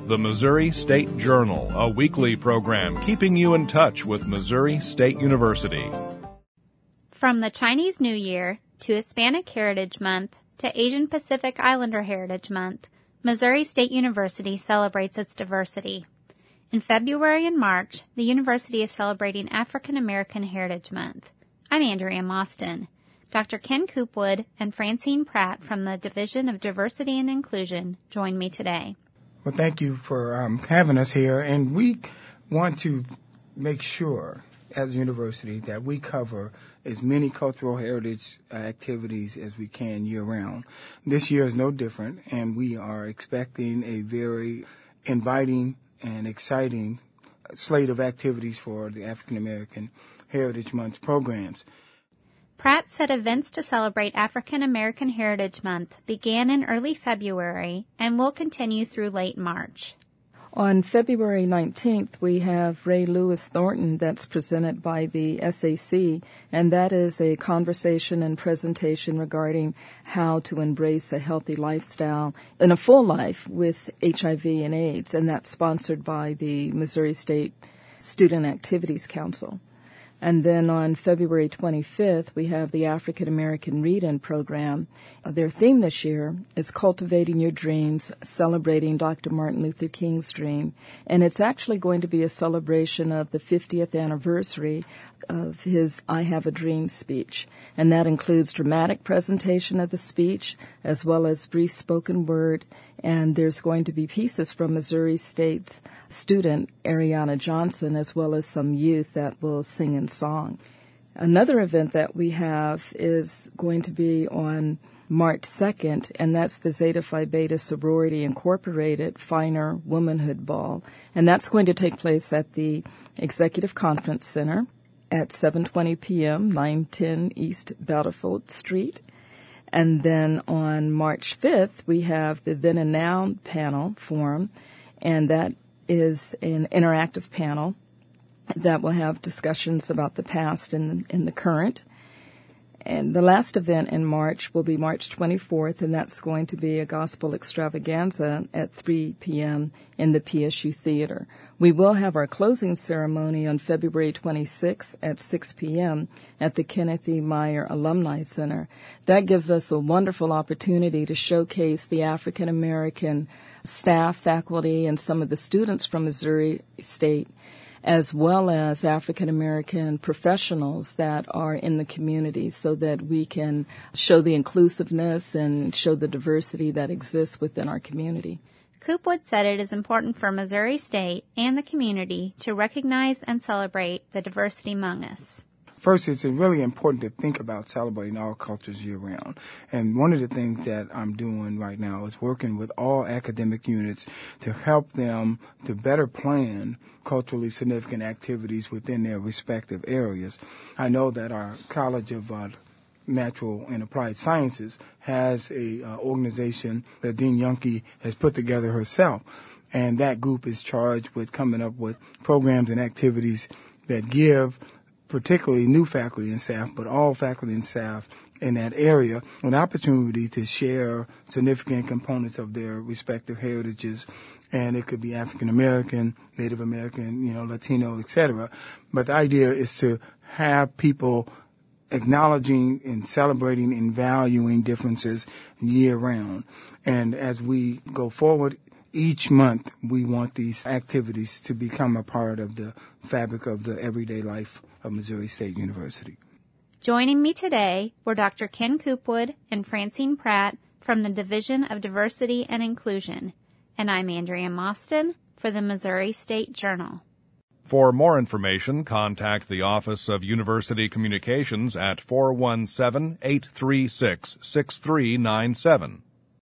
The Missouri State Journal, a weekly program keeping you in touch with Missouri State University. From the Chinese New Year to Hispanic Heritage Month to Asian Pacific Islander Heritage Month, Missouri State University celebrates its diversity. In February and March, the university is celebrating African American Heritage Month. I'm Andrea Mostyn. Dr. Ken Coopwood and Francine Pratt from the Division of Diversity and Inclusion join me today. Well, thank you for having us here, and we want to make sure as a university that we cover as many cultural heritage activities as we can year-round. This year is no different, and we are expecting a very inviting and exciting slate of activities for the African American Heritage Month programs. Pratt said events to celebrate African American Heritage Month began in early February and will continue through late March. On February 19th, we have Ray Lewis Thornton that's presented by the SAC, and that is a conversation and presentation regarding how to embrace a healthy lifestyle and a full life with HIV and AIDS, and that's sponsored by the Missouri State Student Activities Council. And then on February 25th, we have the African American Read-In program. Their theme this year is Cultivating Your Dreams, celebrating Dr. Martin Luther King's dream. And it's actually going to be a celebration of the 50th anniversary of his I Have a Dream speech. And that includes dramatic presentation of the speech, as well as brief spoken word. And there's going to be pieces from Missouri State's student, Ariana Johnson, as well as some youth that will sing in song. Another event that we have is going to be on March 2nd, and that's the Zeta Phi Beta Sorority Incorporated Finer Womanhood Ball. And that's going to take place at the Executive Conference Center at 7:20 p.m., 910 East Battlefield Street. And then on March 5th, we have the Then and Now panel forum, and that is an interactive panel that will have discussions about the past and the current. And the last event in March will be March 24th, and that's going to be a gospel extravaganza at 3 p.m. in the PSU Theater. We will have our closing ceremony on February 26th at 6 p.m. at the Kenneth E. Meyer Alumni Center. That gives us a wonderful opportunity to showcase the African American staff, faculty, and some of the students from Missouri State, as well as African American professionals that are in the community, so that we can show the inclusiveness and show the diversity that exists within our community. Coopwood said it is important for Missouri State and the community to recognize and celebrate the diversity among us. First, it's really important to think about celebrating all cultures year-round. And one of the things that I'm doing right now is working with all academic units to help them to better plan culturally significant activities within their respective areas. I know that our College of Natural and Applied Sciences has a organization that Dean Youngke has put together herself, and that group is charged with coming up with programs and activities that give particularly new faculty and staff, but all faculty and staff in that area, an opportunity to share significant components of their respective heritages. And it could be African American, Native American, Latino, etc. But the idea is to have people acknowledging and celebrating and valuing differences year-round. And as we go forward, each month we want these activities to become a part of the fabric of the everyday life of Missouri State University. Joining me today were Dr. Ken Coopwood and Francine Pratt from the Division of Diversity and Inclusion. And I'm Andrea Mostyn for the Missouri State Journal. For more information, contact the Office of University Communications at 417-836-6397.